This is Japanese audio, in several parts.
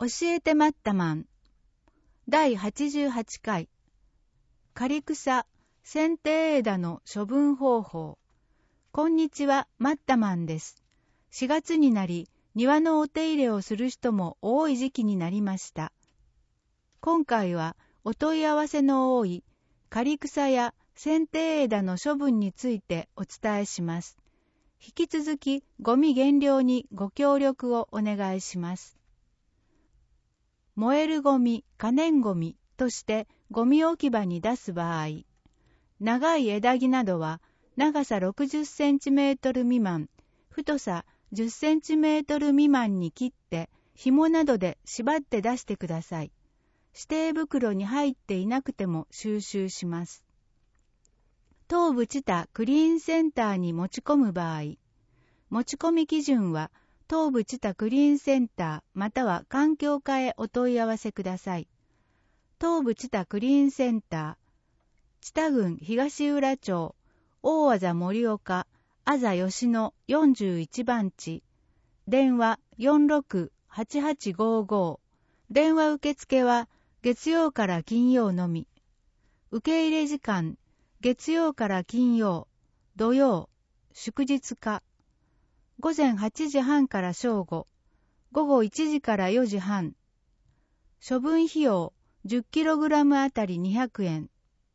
教えてマッタマン第88回刈草剪定枝の処分方法。こんにちは、マッタマンです。4月になり庭のお手入れをする人も多い時期になりました。今回はお問い合わせの多い刈草や剪定枝の処分についてお伝えします。引き続きゴミ減量にご協力をお願いします。燃えるゴミ、可燃ゴミとしてゴミ置き場に出す場合、長い枝木などは長さ60センチメートル未満、太さ10センチメートル未満に切って紐などで縛って出してください。指定袋に入っていなくても収集します。東部知多クリーンセンターに持ち込む場合、持ち込み基準は東部知多クリーンセンターまたは環境課へお問い合わせください。東部知多クリーンセンター、知多郡東浦町、大字盛岡、あざ吉野41番地、電話46-8855、電話受付は月曜から金曜のみ。受け入れ時間、月曜から金曜、土曜、祝日か。午前8時半から正午、午後1時から4時半。処分費用 10kg あたり200円。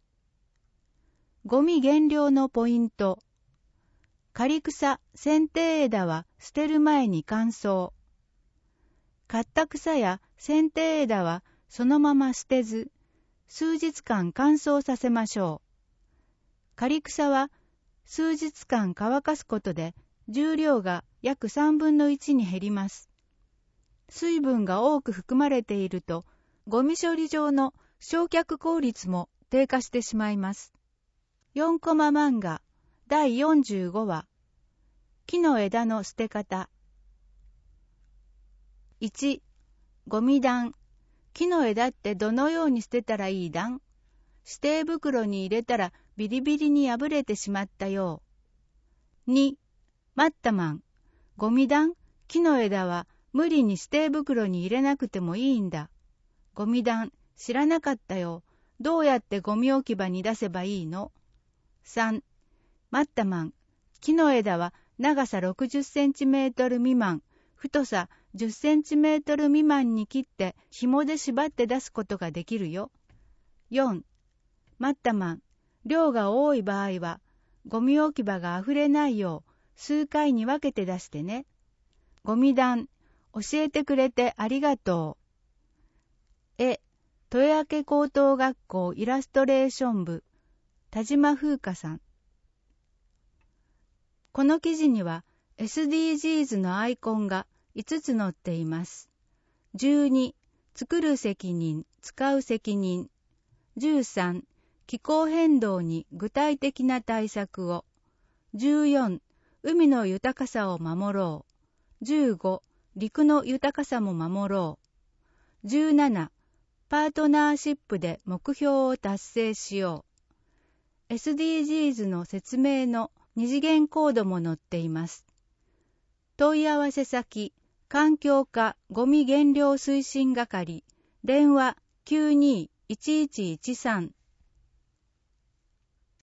ゴミ減量のポイント。刈草、剪定枝は捨てる前に乾燥。刈った草や剪定枝はそのまま捨てず、数日間乾燥させましょう。刈草は数日間乾かすことで重量が約3分の1に減ります。水分が多く含まれていると、ゴミ処理場の焼却効率も低下してしまいます。4コマ漫画第45話、木の枝の捨て方。1、ゴミ段。木の枝ってどのように捨てたらいい段？指定袋に入れたらビリビリに破れてしまったよう。2、マッタマン。ゴミ段、木の枝は無理に指定袋に入れなくてもいいんだ。ゴミ段、知らなかったよ。どうやってゴミ置き場に出せばいいの？ 3、マッタマン。木の枝は長さ60センチメートル未満、太さ10センチメートル未満に切って紐で縛って出すことができるよ。4、マッタマン。量が多い場合は、ゴミ置き場があふれないよう、数回に分けて出してね。ゴミ段、教えてくれてありがとう。豊明高等学校イラストレーション部、田島風花さん。この記事には SDGs のアイコンが5つ載っています。12、作る責任、使う責任。13、気候変動に具体的な対策を。14、海の豊かさを守ろう。15、陸の豊かさも守ろう。17、パートナーシップで目標を達成しよう。SDGs の説明の二次元コードも載っています。問い合わせ先、環境課ゴミ減量推進係、電話92-1113